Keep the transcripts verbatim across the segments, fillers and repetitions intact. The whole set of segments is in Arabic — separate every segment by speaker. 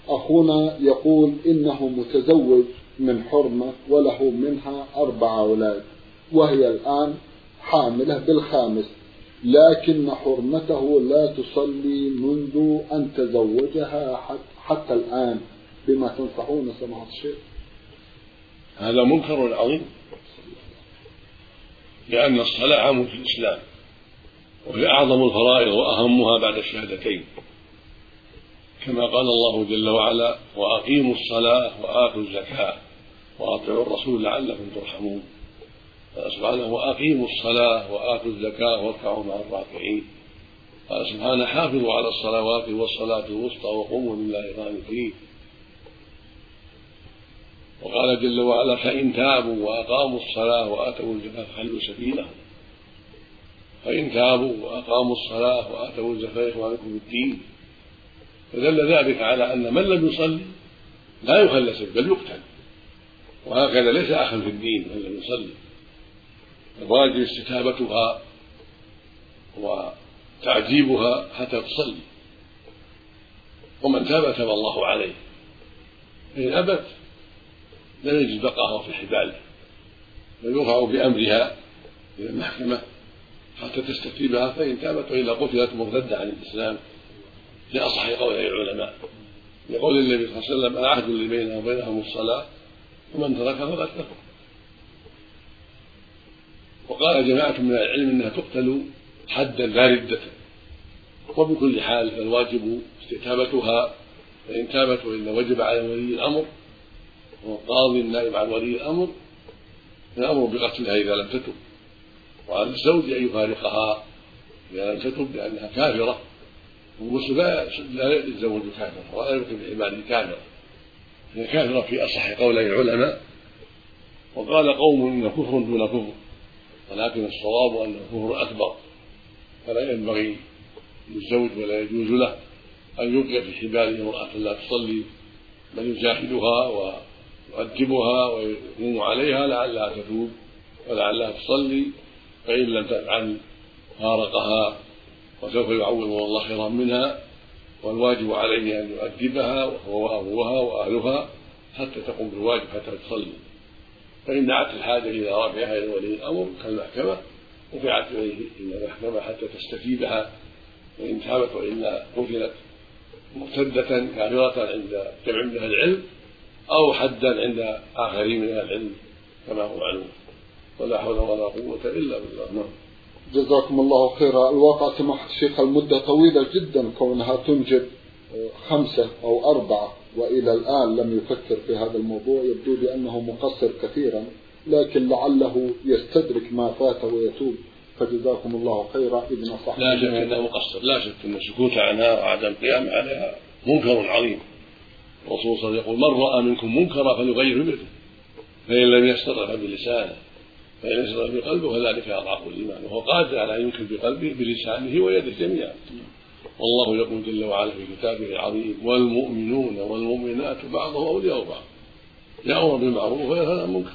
Speaker 1: أخونا يقول إنه متزوج من حرمة وله منها أربع أولاد، وهي الآن حاملة بالخامس، لكن حرمته لا تصلي منذ أن تزوجها حتى الآن، بما تنصحون سماحة الشيخ؟
Speaker 2: هذا منكر عظيم، لأن الصلاة عام في الإسلام، وهي أعظم الفرائض وأهمها بعد الشهادتين، كما قال الله جل وعلا: وأقيموا الصلاة وآتوا الزكاة وأطيعوا الرسول لعلكم ترحمون. قال سبحانه: وأقيموا الصلاة وآتوا الزكاة واركعوا مع الراكعين. قال سبحانه: حافظوا على الصلوات والصلاة الوسطى وقوموا لله قانتين. وقال جل وعلا: فإن تابوا وأقاموا الصلاة وآتوا الزكاة فخلوا سبيلهم. فإن تابوا وأقاموا الصلاة وآتوا الزكاة فإخوانكم في الدين. فدل ذلك على أن من لم يصلي لا يخلى سبيل بل يقتل، وهكذا ليس أخا في الدين من لم يصلي، الواجب استتابتها وتعذيبها حتى تصلي، ومن تاب تاب الله عليه، فإن أبت لم يجد بقاها في الحبال، بل يرفع بأمرها إلى المحكمة حتى تستتيبها، فإن تابت وإلا قتلت مرتدة عن الإسلام لأصح قولي العلماء، لقول النبي صلى الله عليه وسلم: العهد اللي بيننا وبينهم الصلاة ومن تركها فقد كفر. وقال جماعة من العلم إنها تقتل حدا لا ردة. وبكل حال فالواجب استتابتها، فإن تابت وإلا وجب على ولي الأمر والقاضي النائب عن ولي الأمر الأمر بقتلها إذا لم تتب، وعلى الزوج أن يفارقها إذا لم تتب لأنها كافرة، والمسلم لا يتزوج كافرة ولا يمكن بعباده كافرة، هي كافرة في أصح قولي العلماء. وقال قوم إن كفر دون كفر، ولكن الصواب أنه كفر أكبر، فلا ينبغي للزوج ولا يجوز له أن يبقي في حباله امرأة لا تصلي، بل يجاهدها ويؤدبها ويقوم عليها لعلها تتوب ولعلها تصلي، فإن لم تفعل فارقها وسوف يعوض الله خيرا منها، والواجب عليه أن يؤدبها وهو وأبوها وأهلها حتى تقوم بالواجب حتى تصلي. فإن دعت الحاجة إلى رفعها إلى ولي الأمر كالمحكمة رفعت إليه إلى المحكمة حتى تستفيدها، وإن تابت وإلا قتلت مرتدة كافرة عند جمع من أهل العلم، أو حدا عند آخرين من أهل العلم كما هو معلوم. ولا حول ولا قوة إلا بالله.
Speaker 1: جزاكم الله خيرا. الواقع سماحة الشيخ المدة طويلة جدا كونها تنجب خمسة أو أربعة، وإلى الآن لم يفكر في هذا الموضوع، يبدو لي أنه مقصر كثيرا، لكن لعله يستدرك ما فات ويتوب، فجزاكم الله خيرا. إذن صح
Speaker 2: لا شك أنه مقصر، لا شك أن السكوت عنها وعدم القيام عليها منكر عظيم. الرسول صلى الله عليه وسلم يقول: من رأى منكم منكرا فليغير بيده، فإن لم يستطع فبلسانه، فإن يستطع بقلبه فذلك أضعف الإيمان، وهو قادر على أن ينكر بقلبه بلسانه ويده جميعا. والله يقول جل وعلا في كتابه العظيم: والمؤمنون والمؤمنات بعضهم أولياء بعض يأمر بالمعروف وينهى عن المنكر،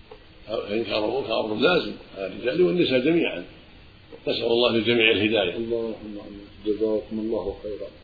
Speaker 2: فإن كان المنكر أمر لازم على الرجال والنساء جميعا. نسأل الله للجميع الهداية.
Speaker 1: اللهم آمين. جزاكم الله خيرا.